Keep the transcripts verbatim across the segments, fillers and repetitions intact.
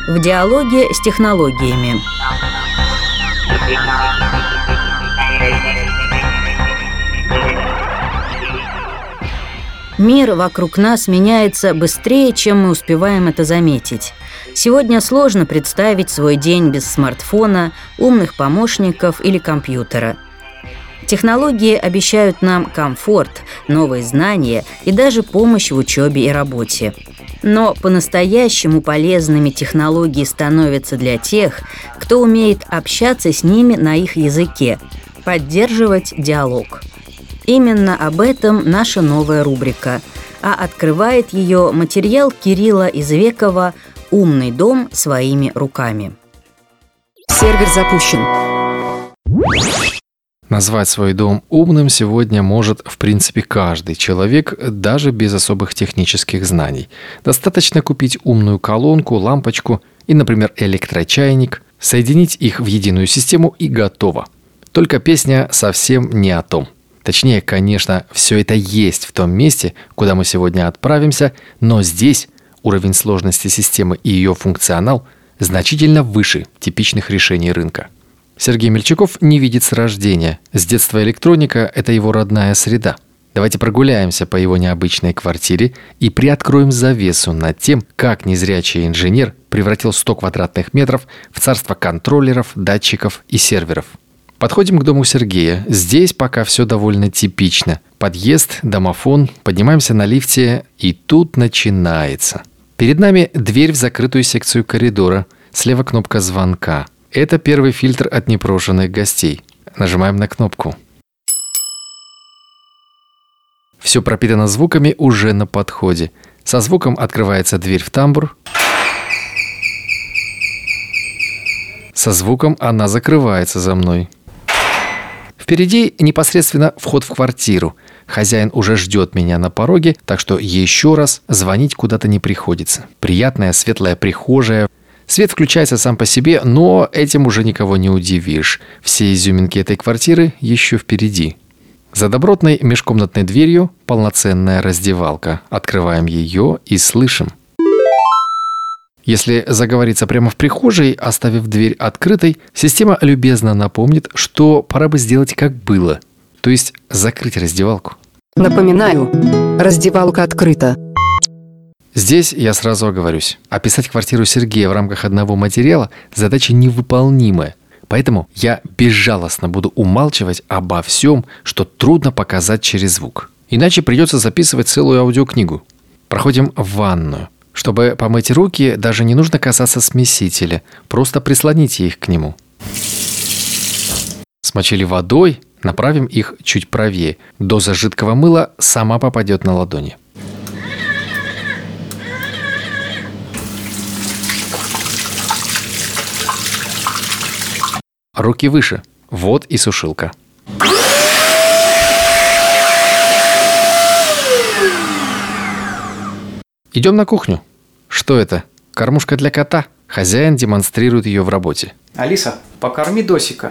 В диалоге с технологиями. Мир вокруг нас меняется быстрее, чем мы успеваем это заметить. Сегодня сложно представить свой день без смартфона, умных помощников или компьютера. Технологии обещают нам комфорт, новые знания и даже помощь в учебе и работе. Но по-настоящему полезными технологии становятся для тех, кто умеет общаться с ними на их языке, поддерживать диалог. Именно об этом наша новая рубрика, а открывает ее материал Кирилла Извекова «Умный дом своими руками». Сервер запущен. Назвать свой дом умным сегодня может, в принципе, каждый человек, даже без особых технических знаний. Достаточно купить умную колонку, лампочку и, например, электрочайник, соединить их в единую систему и готово. Только песня совсем не о том. Точнее, конечно, все это есть в том месте, куда мы сегодня отправимся, но здесь уровень сложности системы и ее функционал значительно выше типичных решений рынка. Сергей Мельчаков не видит с рождения. С детства электроника – это его родная среда. Давайте прогуляемся по его необычной квартире и приоткроем завесу над тем, как незрячий инженер превратил сто квадратных метров в царство контроллеров, датчиков и серверов. Подходим к дому Сергея. Здесь пока все довольно типично. Подъезд, домофон, поднимаемся на лифте, и тут начинается. Перед нами дверь в закрытую секцию коридора. Слева кнопка звонка. Это первый фильтр от непрошенных гостей. Нажимаем на кнопку. Все пропитано звуками уже на подходе. Со звуком открывается дверь в тамбур. Со звуком она закрывается за мной. Впереди непосредственно вход в квартиру. Хозяин уже ждет меня на пороге, так что еще раз звонить куда-то не приходится. Приятная светлая прихожая. Свет включается сам по себе, но этим уже никого не удивишь. Все изюминки этой квартиры еще впереди. За добротной межкомнатной дверью полноценная раздевалка. Открываем ее и слышим. Если заговориться прямо в прихожей, оставив дверь открытой, система любезно напомнит, что пора бы сделать как было. То есть закрыть раздевалку. Напоминаю, раздевалка открыта. Здесь я сразу оговорюсь. Описать квартиру Сергея в рамках одного материала – задача невыполнимая. Поэтому я безжалостно буду умалчивать обо всем, что трудно показать через звук. Иначе придется записывать целую аудиокнигу. Проходим в ванную. Чтобы помыть руки, даже не нужно касаться смесителя. Просто прислоните их к нему. Смочили водой, направим их чуть правее. Доза жидкого мыла сама попадет на ладони. Руки выше. Вот и сушилка. Идем на кухню. Что это? Кормушка для кота. Хозяин демонстрирует ее в работе. Алиса, покорми Досика.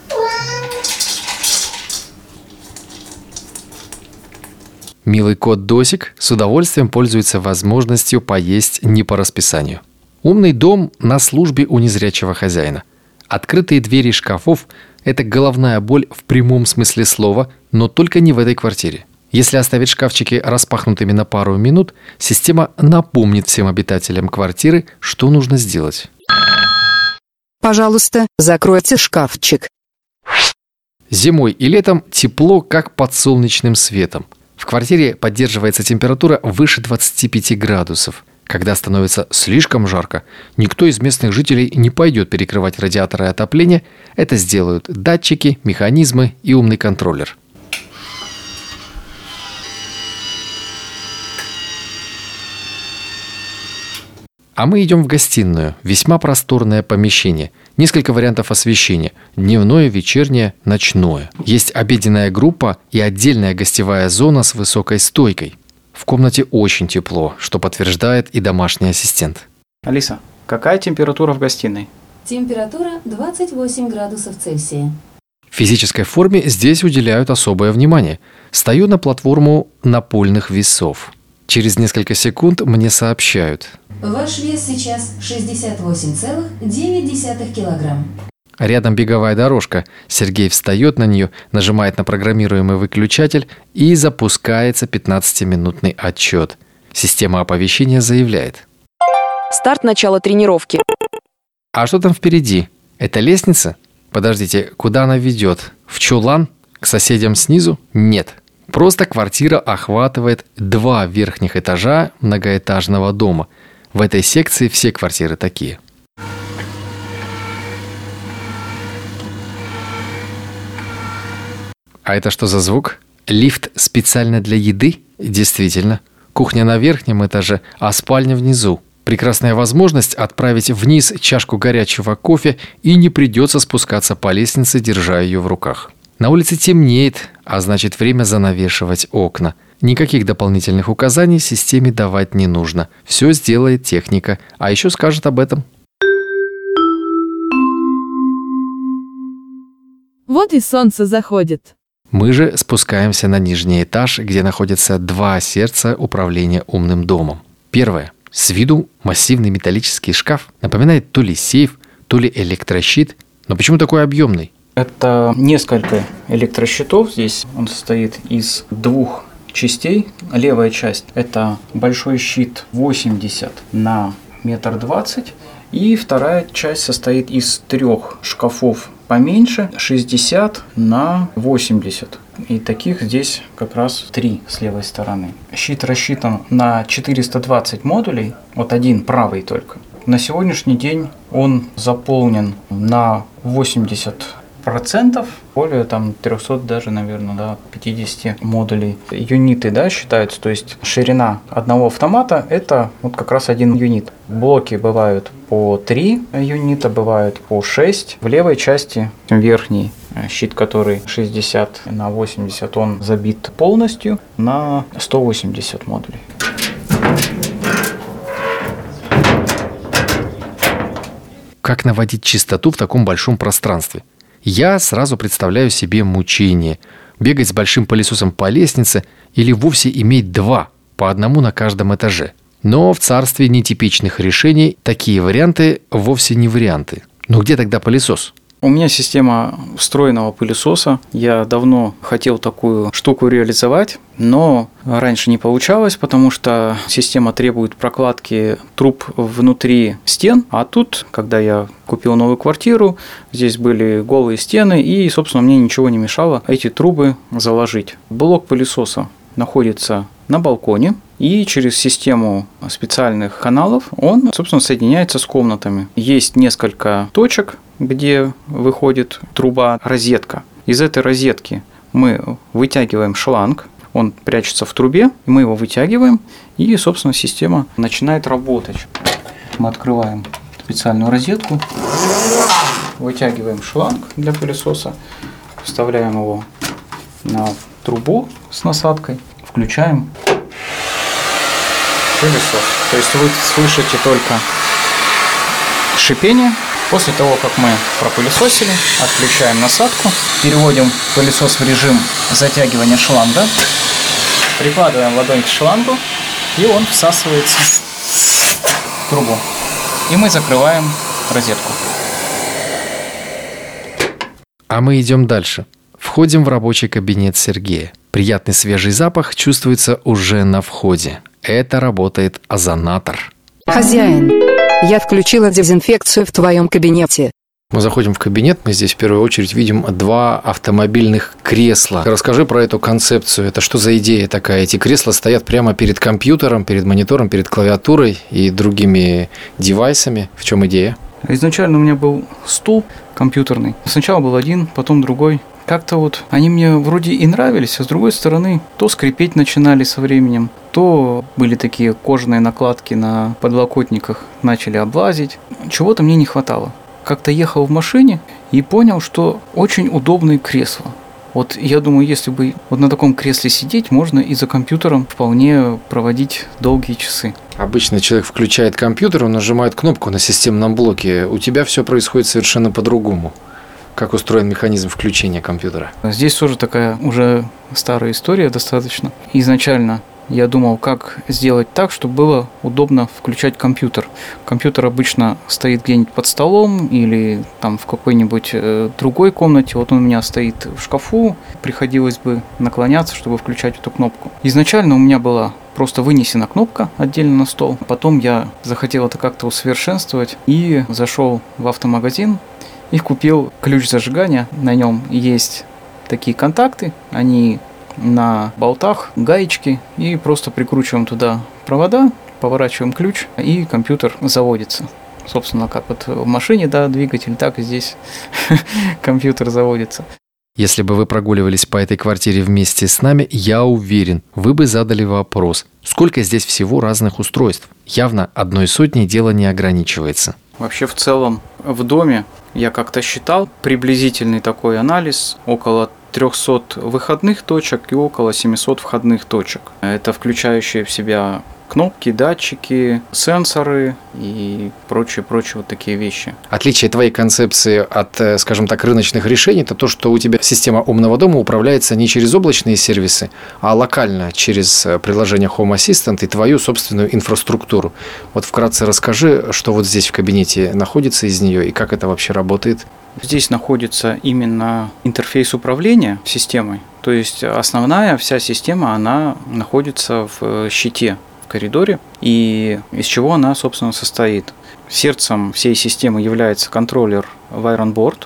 Милый кот Досик с удовольствием пользуется возможностью поесть не по расписанию. Умный дом на службе у незрячего хозяина. Открытые двери шкафов – это головная боль в прямом смысле слова, но только не в этой квартире. Если оставить шкафчики распахнутыми на пару минут, система напомнит всем обитателям квартиры, что нужно сделать. Пожалуйста, закройте шкафчик. Зимой и летом тепло, как под солнечным светом. В квартире поддерживается температура выше двадцати пяти градусов. Когда становится слишком жарко, никто из местных жителей не пойдет перекрывать радиаторы отопления. Это сделают датчики, механизмы и умный контроллер. А мы идем в гостиную. Весьма просторное помещение. Несколько вариантов освещения. Дневное, вечернее, ночное. Есть обеденная группа и отдельная гостевая зона с высокой стойкой. В комнате очень тепло, что подтверждает и домашний ассистент. Алиса, какая температура в гостиной? Температура двадцать восемь градусов Цельсия. Физической форме здесь уделяют особое внимание. Стою на платформу напольных весов. Через несколько секунд мне сообщают: Ваш вес сейчас шестьдесят восемь целых девять десятых килограмм. рядом беговая дорожка. Сергей встает на нее, нажимает на программируемый выключатель и запускается пятнадцатиминутный отчет. Система оповещения заявляет: Старт начала тренировки. а что там впереди? Это лестница? Подождите, куда она ведет? В чулан? К соседям снизу? Нет. Просто квартира охватывает два верхних этажа многоэтажного дома. В этой секции все квартиры такие. А это что за звук? Лифт специально для еды? Действительно. Кухня на верхнем этаже, а спальня внизу. Прекрасная возможность отправить вниз чашку горячего кофе, и не придется спускаться по лестнице, держа ее в руках. На улице темнеет, а значит, время занавешивать окна. Никаких дополнительных указаний системе давать не нужно. Все сделает техника, а еще скажет об этом. Вот и солнце заходит. Мы же спускаемся на нижний этаж, где находятся два сердца управления умным домом. Первое. С виду массивный металлический шкаф. Напоминает то ли сейф, то ли электрощит. Но почему такой объемный? Это несколько электрощитов. Здесь он состоит из двух частей. Левая часть – это большой щит восемьдесят на метр двадцать. И вторая часть состоит из трех шкафов поменьше, шестьдесят на восемьдесят. И таких здесь как раз три с левой стороны. Щит рассчитан на четыреста двадцать модулей, вот один правый только. На сегодняшний день он заполнен на восемьдесят процентов, более там триста даже, наверное, да, пятьдесят модулей. Юниты, да, считаются, то есть ширина одного автомата это вот как раз один юнит. Блоки бывают по три юнита, бывают по шесть. В левой части верхний щит, который шестьдесят на восемьдесят, он забит полностью на сто восемьдесят модулей. Как наводить чистоту в таком большом пространстве? Я сразу представляю себе мучение. Бегать с большим пылесосом по лестнице или вовсе иметь два, по одному на каждом этаже. Но в царстве нетипичных решений такие варианты вовсе не варианты. Но где тогда пылесос? У меня система встроенного пылесоса. Я давно хотел такую штуку реализовать, но раньше не получалось, потому что система требует прокладки труб внутри стен. А тут, когда я купил новую квартиру, здесь были голые стены, и, собственно, мне ничего не мешало эти трубы заложить. Блок пылесоса находится на балконе, и через систему специальных каналов он, собственно, соединяется с комнатами. Есть несколько точек, где выходит труба, розетка. Из этой розетки мы вытягиваем шланг, он прячется в трубе, мы его вытягиваем, и, собственно, система начинает работать. Мы открываем специальную розетку, вытягиваем шланг для пылесоса, вставляем его на трубу с насадкой, включаем пылесос. То есть вы слышите только шипение. После того, как мы пропылесосили, отключаем насадку, переводим пылесос в режим затягивания шланга, прикладываем ладонь к шлангу, и он всасывается в трубу. И мы закрываем розетку. А мы идем дальше. Входим в рабочий кабинет Сергея. Приятный свежий запах чувствуется уже на входе. Это работает озонатор. Хозяин, я включила дезинфекцию в твоем кабинете. Мы заходим в кабинет, мы здесь в первую очередь видим два автомобильных кресла. Расскажи про эту концепцию. Это что за идея такая? Эти кресла стоят прямо перед компьютером, перед монитором, перед клавиатурой и другими девайсами. В чем идея? Изначально у меня был стул компьютерный. Сначала был один, потом другой. Как-то вот они мне вроде и нравились, а с другой стороны, то скрипеть начинали со временем, то были такие кожаные накладки на подлокотниках, начали облазить. Чего-то мне не хватало. Как-то ехал в машине и понял, что очень удобные кресла. Вот я думаю, если бы вот на таком кресле сидеть, можно и за компьютером вполне проводить долгие часы. Обычно человек включает компьютер, он нажимает кнопку на системном блоке. У тебя все происходит совершенно по-другому. Как устроен механизм включения компьютера? Здесь тоже такая уже старая история достаточно. Изначально я думал, как сделать так, чтобы было удобно включать компьютер. Компьютер обычно стоит где-нибудь под столом или там в какой-нибудь э, другой комнате. Вот он у меня стоит в шкафу, приходилось бы наклоняться, чтобы включать эту кнопку. Изначально у меня была просто вынесена кнопка отдельно на стол. Потом я захотел это как-то усовершенствовать и зашел в автомагазин и купил ключ зажигания. На нем есть такие контакты, они на болтах, гаечки, и просто прикручиваем туда провода, поворачиваем ключ, и компьютер заводится. Собственно, как вот в машине, да, двигатель, так и здесь компьютер заводится. Если бы вы прогуливались по этой квартире вместе с нами, я уверен, вы бы задали вопрос, сколько здесь всего разных устройств? Явно одной сотней дело не ограничивается. Вообще, в целом, в доме я как-то считал приблизительный такой анализ, около трехсот выходных точек и около семисот входных точек. Это включающие в себя кнопки, датчики, сенсоры и прочие-прочие вот такие вещи. Отличие твоей концепции от, скажем так, рыночных решений – это то, что у тебя система умного дома управляется не через облачные сервисы, а локально через приложение Home Assistant и твою собственную инфраструктуру. Вот вкратце расскажи, что вот здесь в кабинете находится из нее и как это вообще работает. Здесь находится именно интерфейс управления системой. То есть основная вся система, она находится в щите, в коридоре. И из чего она, собственно, состоит? Сердцем всей системы является контроллер Wiron Board.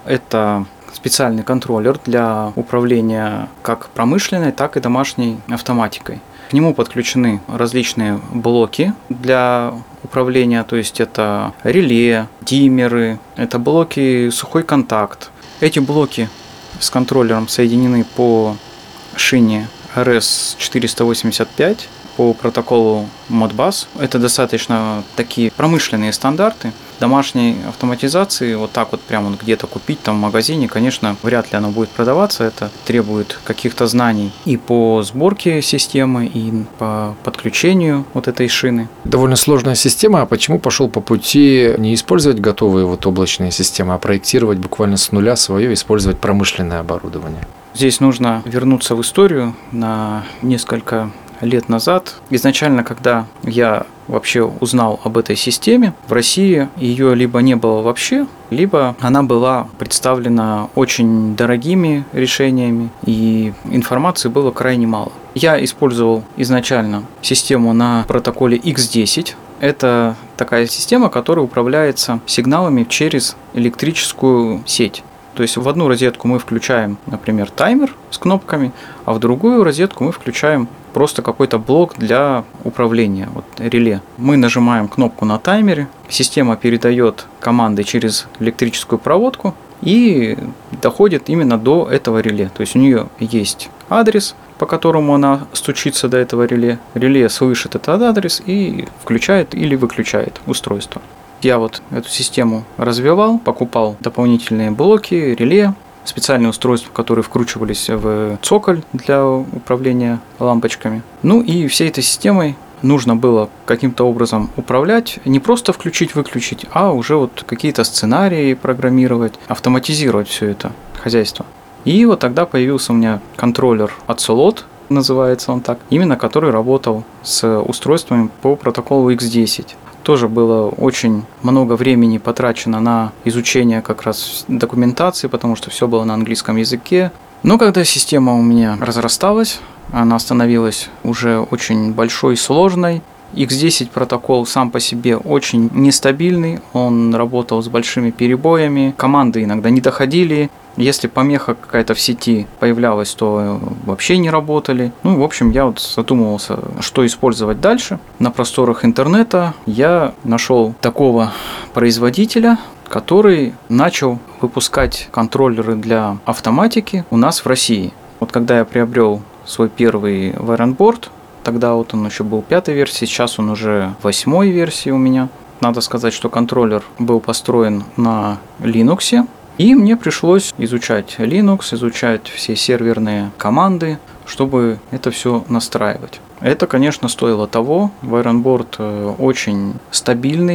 Это специальный контроллер для управления как промышленной, так и домашней автоматикой. К нему подключены различные блоки для управления, то есть это реле, диммеры, это блоки сухой контакт. Эти блоки с контроллером соединены по шине эр эс четыреста восемьдесят пять по протоколу Modbus. Это достаточно такие промышленные стандарты. Домашней автоматизации вот так вот прямо вот где-то купить там в магазине, конечно, вряд ли оно будет продаваться. Это требует каких-то знаний и по сборке системы, и по подключению вот этой шины. Довольно сложная система, а почему пошел по пути не использовать готовые вот облачные системы, а проектировать буквально с нуля свое, использовать промышленное оборудование? Здесь нужно вернуться в историю на несколько лет назад. Изначально, когда я вообще узнал об этой системе, в России ее либо не было вообще, либо она была представлена очень дорогими решениями, и информации было крайне мало. Я использовал изначально систему на протоколе икс десять. Это такая система, которая управляется сигналами через электрическую сеть. То есть в одну розетку мы включаем, например, таймер с кнопками, а в другую розетку мы включаем просто какой-то блок для управления, вот реле. Мы нажимаем кнопку на таймере, система передает команды через электрическую проводку и доходит именно до этого реле. То есть у нее есть адрес, по которому она стучится до этого реле. Реле слышит этот адрес и включает или выключает устройство. Я вот эту систему развивал, покупал дополнительные блоки, реле, специальные устройства, которые вкручивались в цоколь для управления лампочками. Ну и всей этой системой нужно было каким-то образом управлять, не просто включить-выключить, а уже вот какие-то сценарии программировать, автоматизировать все это хозяйство. И вот тогда появился у меня контроллер от Solot, называется он так, именно который работал с устройствами по протоколу икс десять. Тоже было очень много времени потрачено на изучение как раз документации, потому что все было на английском языке. Но когда система у меня разрасталась, она становилась уже очень большой и сложной. икс десять протокол сам по себе очень нестабильный, он работал с большими перебоями, команды иногда не доходили. Если помеха какая-то в сети появлялась, то вообще не работали. Ну, в общем, я вот задумывался, что использовать дальше. На просторах интернета я нашел такого производителя, который начал выпускать контроллеры для автоматики у нас в России. Вот когда я приобрел свой первый Wiron Board, тогда вот он еще был пятой версии, сейчас он уже восьмой версии у меня. Надо сказать, что контроллер был построен на Linux. И мне пришлось изучать Linux, изучать все серверные команды, чтобы это все настраивать. Это, конечно, стоило того. Wiron Board очень стабильный,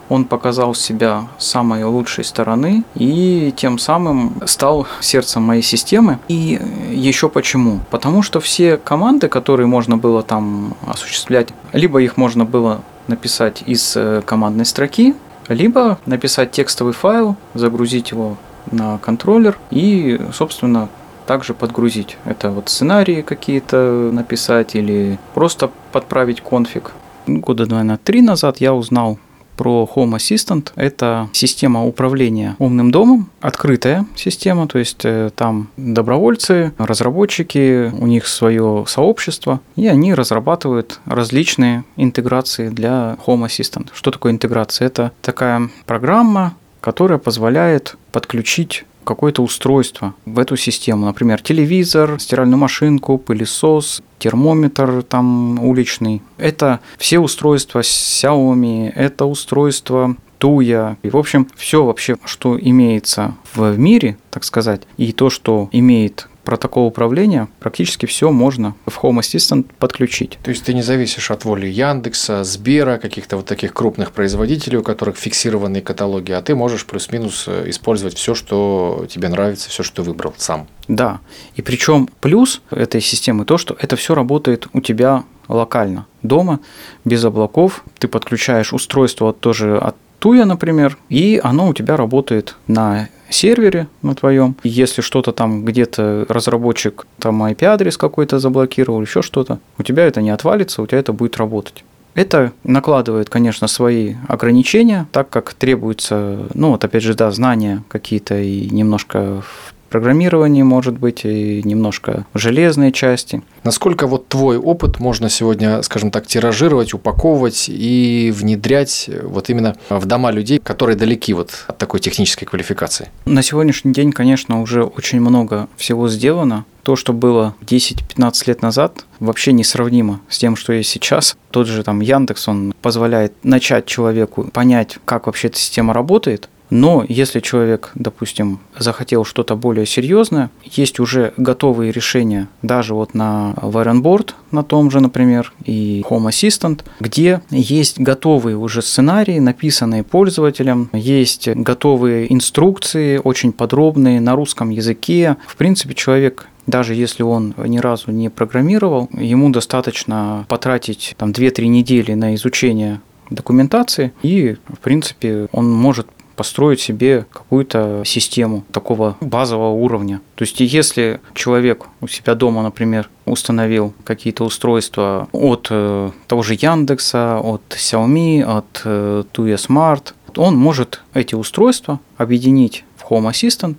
Он показал себя с самой лучшей стороны и тем самым стал сердцем моей системы. И еще почему? Потому что все команды, которые можно было там осуществлять, либо их можно было написать из командной строки, либо написать текстовый файл, загрузить его на контроллер и, собственно, также подгрузить. Это вот сценарии какие-то написать или просто подправить конфиг. Года, наверное, три назад я узнал про Home Assistant. Это система управления умным домом, открытая система, то есть там добровольцы, разработчики, у них свое сообщество, и они разрабатывают различные интеграции для Home Assistant. Что такое интеграция? Это такая программа, которая позволяет подключить какое-то устройство в эту систему, например, телевизор, стиральную машинку, пылесос, термометр там уличный. Это все устройства Xiaomi, это устройство Tuya. И, в общем, все вообще, что имеется в мире, так сказать, и то, что имеет протокол управления, практически все можно в Home Assistant подключить. То есть ты не зависишь от воли Яндекса, Сбера, каких-то вот таких крупных производителей, у которых фиксированные каталоги, а ты можешь плюс-минус использовать все, что тебе нравится, все, что ты выбрал сам. Да, и причем плюс этой системы то, что это все работает у тебя локально, дома, без облаков. Ты подключаешь устройство вот тоже от Tuya, например, и оно у тебя работает на сервере на твоем. Если что-то там где-то разработчик там ай пи-адрес какой-то заблокировал, еще что-то, у тебя это не отвалится, у тебя это будет работать. Это накладывает, конечно, свои ограничения, так как требуется, ну вот опять же, да, знания какие-то и немножко в программировании, может быть, и немножко в железной части. Насколько вот твой опыт можно сегодня, скажем так, тиражировать, упаковывать и внедрять вот именно в дома людей, которые далеки вот от такой технической квалификации? На сегодняшний день, конечно, уже очень много всего сделано. То, что было десять-пятнадцать лет назад, вообще несравнимо с тем, что есть сейчас. Тот же там Яндекс, он позволяет начать человеку понять, как вообще эта система работает. Но если человек, допустим, захотел что-то более серьезное, есть уже готовые решения, даже вот на Wirenboard, на том же, например, и Home Assistant, где есть готовые уже сценарии, написанные пользователем, есть готовые инструкции, очень подробные на русском языке. В принципе, человек, даже если он ни разу не программировал, ему достаточно потратить там две-три недели на изучение документации, и, в принципе, он может построить себе какую-то систему такого базового уровня. То есть, если человек у себя дома, например, установил какие-то устройства от э, того же Яндекса, от Xiaomi, от э, Tuya Smart, он может эти устройства объединить в Home Assistant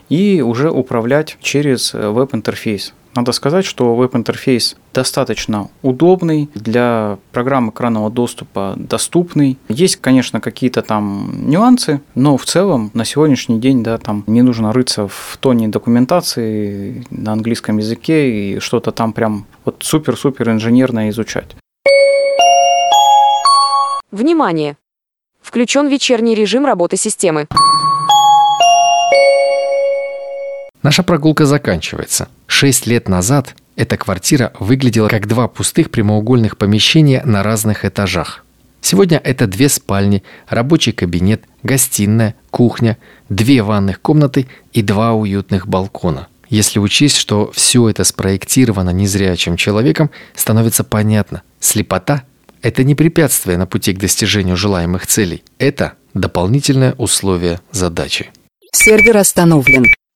и уже управлять через веб-интерфейс. Надо сказать, что веб-интерфейс достаточно удобный, для программ экранного доступа доступный. Есть, конечно, какие-то там нюансы, но в целом на сегодняшний день, да, там не нужно рыться в тоне документации на английском языке и что-то там прям вот супер-супер инженерное изучать. Внимание! Включен вечерний режим работы системы. Наша прогулка заканчивается. Шесть лет назад эта квартира выглядела как два пустых прямоугольных помещения на разных этажах. Сегодня это две спальни, рабочий кабинет, гостиная, кухня, две ванных комнаты и два уютных балкона. Если учесть, что все это спроектировано незрячим человеком, становится понятно. Слепота – это не препятствие на пути к достижению желаемых целей. Это дополнительное условие задачи. Сервер остановлен.